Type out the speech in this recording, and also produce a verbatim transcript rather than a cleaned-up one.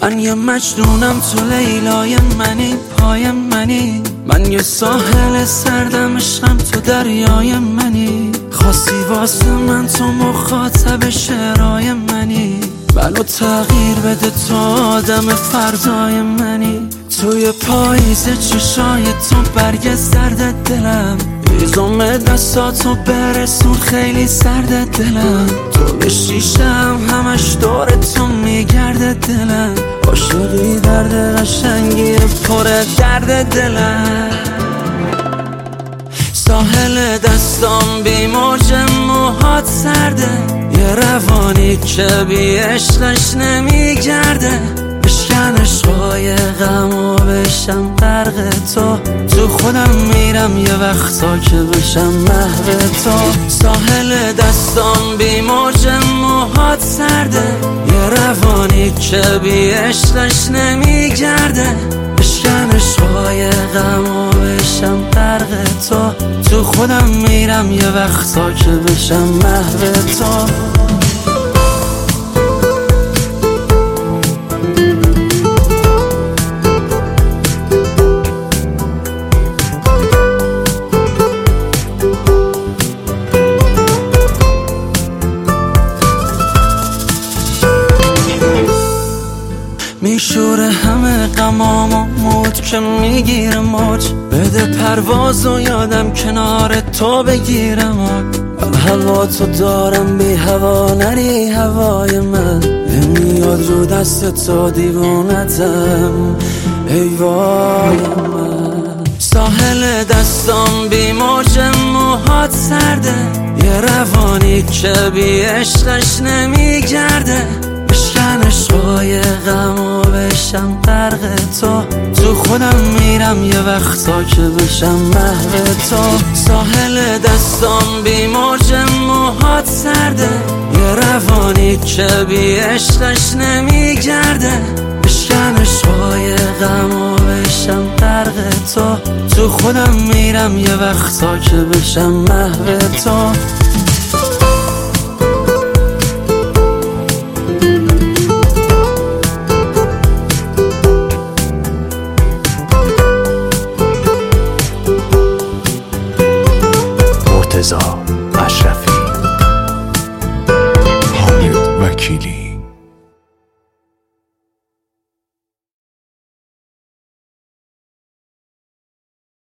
من یه مجنونم تو لیلای منی، پای منی. من یه ساحل سردم، عشقم تو دریای منی. خواستی واسه من تو مخاطب شعرهای منی. منو تغییر بده تو آدم فردای منی. توی پاییز چشای تو برگ زرد دلم، ایزم دستاتو برسون خیلی سرد دلم. تو به شیشم همش دور تو میگرده دلم. عاشقی درد قشنگی پر درد دلم. ساحل دستام بی موج موهات سرده، یه روانی که بی عشقش نمیگرده. بشکن عشقای غم و بشم غرق تو. تو خودم میرم یه وقتا که بشم محو تو. ساحل دستام بی موج موهات سرده، یه روانی که بی عشقش نمیگرده. بشکن عشقای غم و بشم غرق تو. تو خودم میرم یه وقتا که بشم محو تو. میشوره همه غمام و موج که میگیره موج. بده پرواز و یادم کنار تو بگیرم. من هوا تو دارم بی هوا نری هوای من. نمیاد رو دست تو دیوونتم ای وای من. ساحل دستام بی موج موهات سرده، یه روانی که بی عشقش نمیگرده. بشکن عشقای غم و بشم غرق تو. تو خودم میرم یه وقتا که بشم محو تو. ساحل دستام بی موج موهات سرده، یه روانی که بی عشقش نمیگرده. بشکن عشقای غم و بشم غرق تو. تو خودم میرم یه وقتا که بشم محو تو. مرتضی اشرفی، حامد وکیلی.